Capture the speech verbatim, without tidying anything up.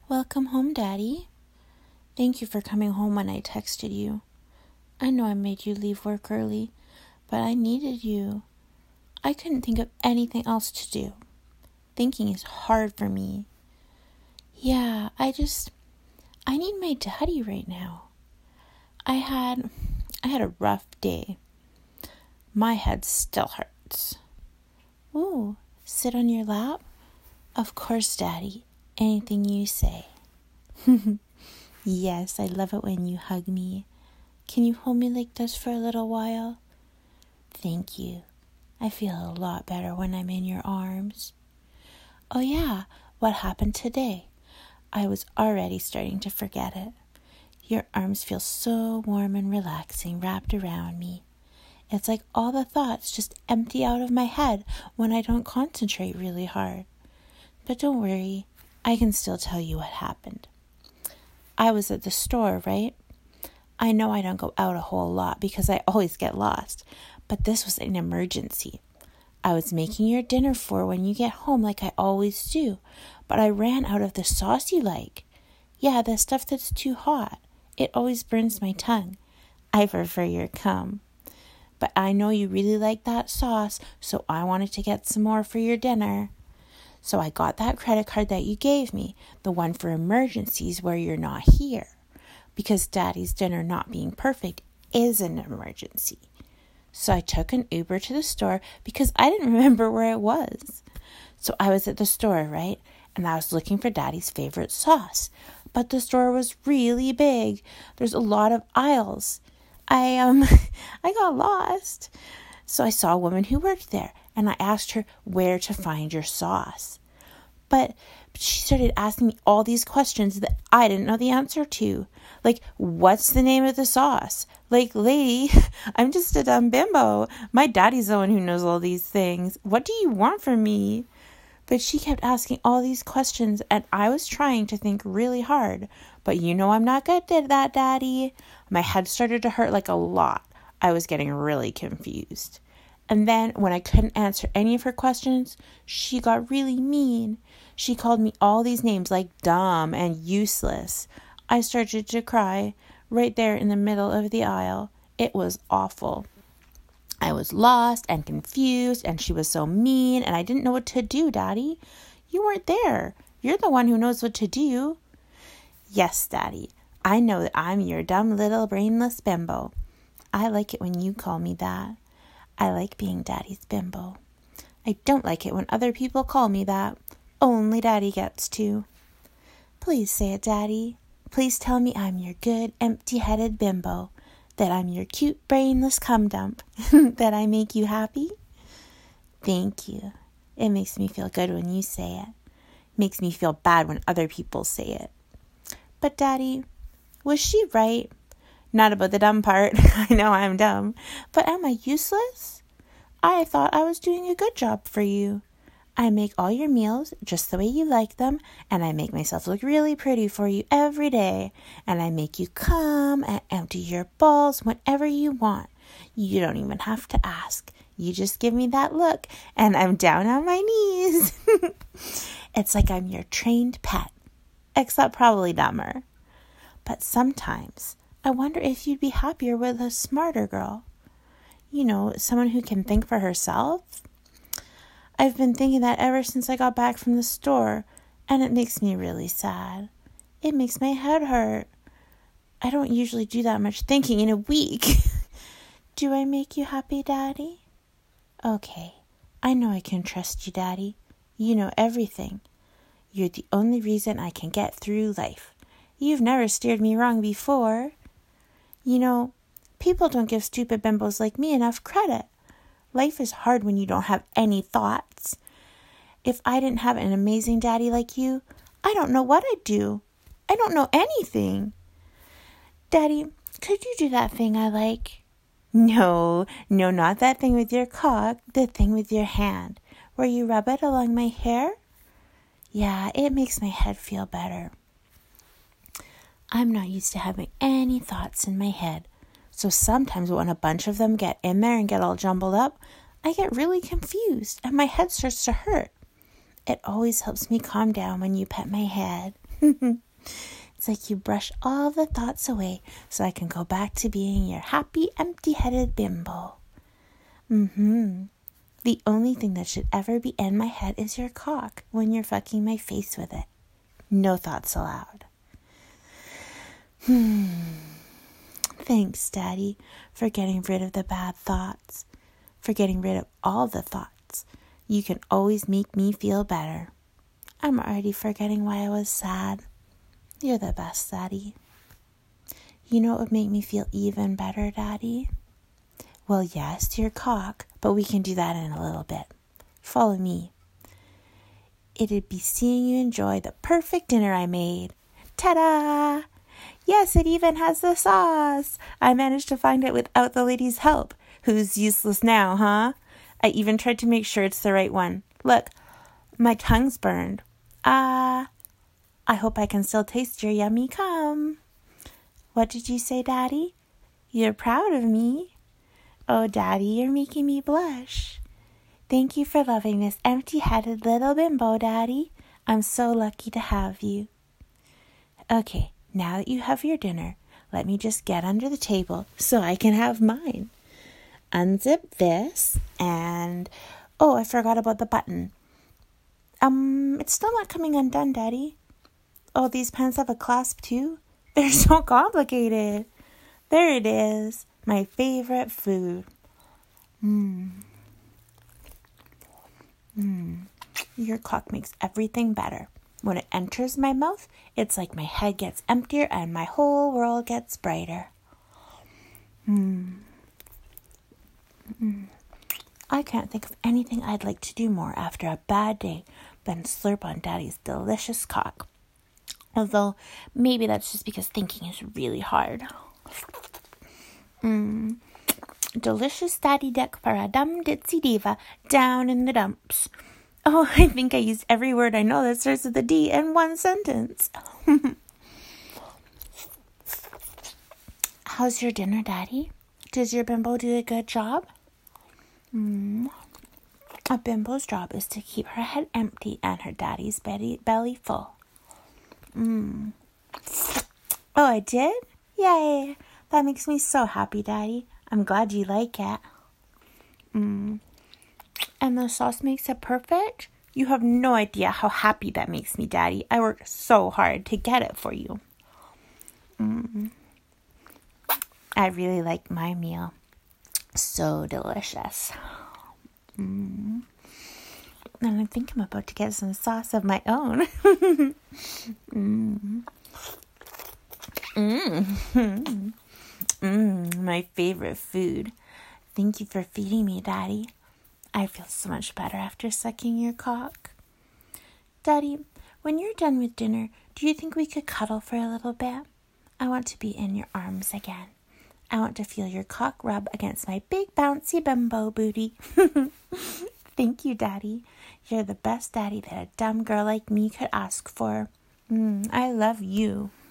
Welcome home, Daddy. Thank you for coming home when I texted you. I know I made you leave work early, but I needed you. I couldn't think of anything else to do. Thinking is hard for me. Yeah, I just, I need my daddy right now. I had, I had a rough day. My head still hurts. Ooh, sit on your lap? Of course, Daddy. Anything you say. Yes, I love it when you hug me. Can you hold me like this for a little while? Thank you. I feel a lot better when I'm in your arms. Oh yeah, what happened today? I was already starting to forget it. Your arms feel so warm and relaxing wrapped around me. It's like all the thoughts just empty out of my head when I don't concentrate really hard. But don't worry, I can still tell you what happened. I was at the store, right? I know I don't go out a whole lot because I always get lost, but this was an emergency. I was making your dinner for when you get home like I always do, but I ran out of the sauce you like. Yeah, the stuff that's too hot. It always burns my tongue. I prefer your cum. But I know you really like that sauce, so I wanted to get some more for your dinner. So I got that credit card that you gave me, the one for emergencies where you're not here, because Daddy's dinner not being perfect is an emergency. So I took an Uber to the store because I didn't remember where it was. So I was at the store, right? And I was looking for Daddy's favorite sauce. But the store was really big. There's a lot of aisles. I, um, I got lost. So I saw a woman who worked there, and I asked her where to find your sauce. But she started asking me all these questions that I didn't know the answer to. Like, what's the name of the sauce? Like, lady, I'm just a dumb bimbo. My daddy's the one who knows all these things. What do you want from me? But she kept asking all these questions, and I was trying to think really hard. But you know I'm not good at that, Daddy. My head started to hurt like a lot. I was getting really confused. And then when I couldn't answer any of her questions, she got really mean. She called me all these names like dumb and useless. I started to cry right there in the middle of the aisle. It was awful. I was lost and confused, and she was so mean, and I didn't know what to do, Daddy. You weren't there. You're the one who knows what to do. Yes, Daddy. I know that I'm your dumb little brainless bimbo. I like it when you call me that. I like being Daddy's bimbo. I don't like it when other people call me that. Only Daddy gets to. Please say it, Daddy. Please tell me I'm your good, empty-headed bimbo. That I'm your cute, brainless cum dump. That I make you happy. Thank you. It makes me feel good when you say it. Makes me feel bad when other people say it. But Daddy, was she right? Not about the dumb part. I know I'm dumb. But am I useless? I thought I was doing a good job for you. I make all your meals just the way you like them, and I make myself look really pretty for you every day, and I make you come and empty your balls whenever you want. You don't even have to ask. You just give me that look, and I'm down on my knees. It's like I'm your trained pet, except probably dumber. But sometimes I wonder if you'd be happier with a smarter girl. You know, someone who can think for herself. I've been thinking that ever since I got back from the store, and it makes me really sad. It makes my head hurt. I don't usually do that much thinking in a week. Do I make you happy, Daddy? Okay, I know I can trust you, Daddy. You know everything. You're the only reason I can get through life. You've never steered me wrong before. You know, people don't give stupid bimbos like me enough credit. Life is hard when you don't have any thoughts. If I didn't have an amazing daddy like you, I don't know what I'd do. I don't know anything. Daddy, could you do that thing I like? No, no, not that thing with your cock, the thing with your hand, where you rub it along my hair. Yeah, it makes my head feel better. I'm not used to having any thoughts in my head. So sometimes when a bunch of them get in there and get all jumbled up, I get really confused and my head starts to hurt. It always helps me calm down when you pet my head. It's like you brush all the thoughts away so I can go back to being your happy, empty-headed bimbo. Mm-hmm. The only thing that should ever be in my head is your cock when you're fucking my face with it. No thoughts allowed. Hmm. Thanks, Daddy, for getting rid of the bad thoughts. For getting rid of all the thoughts. You can always make me feel better. I'm already forgetting why I was sad. You're the best, Daddy. You know what would make me feel even better, Daddy? Well, yes, your cock, but we can do that in a little bit. Follow me. It'd be seeing you enjoy the perfect dinner I made. Ta-da! Yes, it even has the sauce. I managed to find it without the lady's help. Who's useless now, huh? I even tried to make sure it's the right one. Look, my tongue's burned. Ah, I hope I can still taste your yummy cum. What did you say, Daddy? You're proud of me? Oh, Daddy, you're making me blush. Thank you for loving this empty-headed little bimbo, Daddy. I'm so lucky to have you. Okay, now that you have your dinner, let me just get under the table so I can have mine. Unzip this and... Oh, I forgot about the button. Um, it's still not coming undone, Daddy. Oh, these pants have a clasp too? They're so complicated. There it is. My favorite food. Mmm. Mmm. Your cock makes everything better. When it enters my mouth, it's like my head gets emptier and my whole world gets brighter. Mmm. Mm. I can't think of anything I'd like to do more after a bad day than slurp on Daddy's delicious cock. Although, maybe that's just because thinking is really hard. Mmm. Delicious Daddy Dick for a dumb ditzy diva down in the dumps. Oh, I think I used every word I know that starts with a D in one sentence. How's your dinner, Daddy? Does your bimbo do a good job? Mm. A bimbo's job is to keep her head empty and her daddy's belly, belly full. Mm. Oh, I did? Yay! That makes me so happy, Daddy. I'm glad you like it. Mm. And the sauce makes it perfect? You have no idea how happy that makes me, Daddy. I worked so hard to get it for you. Mm. I really like my meal. So delicious. Mm. And I think I'm about to get some sauce of my own. mm. Mm. Mm. My favorite food. Thank you for feeding me, Daddy. I feel so much better after sucking your cock. Daddy, when you're done with dinner, do you think we could cuddle for a little bit? I want to be in your arms again. I want to feel your cock rub against my big bouncy bimbo booty. Thank you, Daddy. You're the best daddy that a dumb girl like me could ask for. Mm, I love you.